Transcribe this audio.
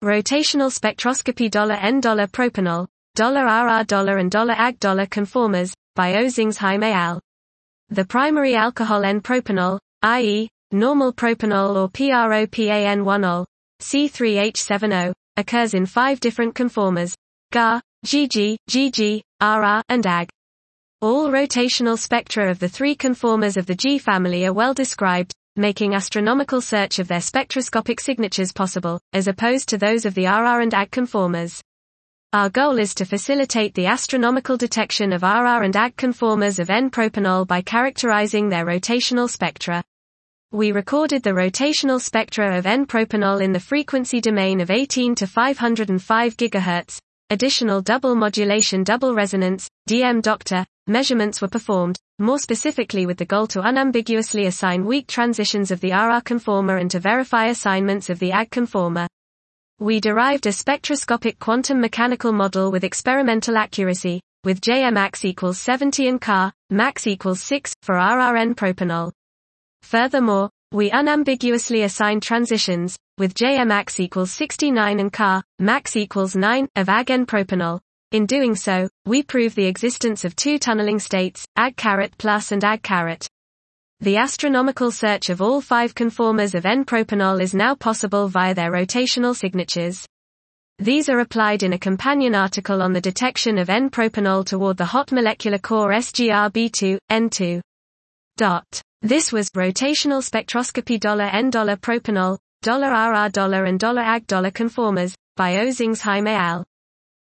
Rotational spectroscopy $N $propanol, $RR and $Ag conformers, by Ozings-Heim al. The primary alcohol N-propanol, i.e., normal propanol or propan1ol, C3H7O, occurs in 5 different conformers: Ga, Gg, Gg, Rr, and Ag. All rotational spectra of the 3 conformers of the G family are well described, making astronomical search of their spectroscopic signatures possible, as opposed to those of the Rr and Ag conformers. Our goal is to facilitate the astronomical detection of Rr and Ag conformers of N-propanol by characterizing their rotational spectra. We recorded the rotational spectra of N-propanol in the frequency domain of 18 to 505 GHz. Additional double modulation double resonance, DM measurements were performed, more specifically with the goal to unambiguously assign weak transitions of the Rr conformer and to verify assignments of the Ag conformer. We derived a spectroscopic quantum mechanical model with experimental accuracy, with Jmax equals 70 and Ca max equals 6, for Rr N-propanol. Furthermore, we unambiguously assigned transitions, with Jmax equals 69 and Ca max equals 9, of Ag N-propanol. In doing so, we prove the existence of 2 tunneling states, Ag+ and Ag-. The astronomical search of all 5 conformers of N-propanol is now possible via their rotational signatures. These are applied in a companion article on the detection of N-propanol toward the hot molecular core SGRB2, N2. This was Rotational Spectroscopy $N $propanol, $RR and $Ag conformers, by Ozings-Heim al.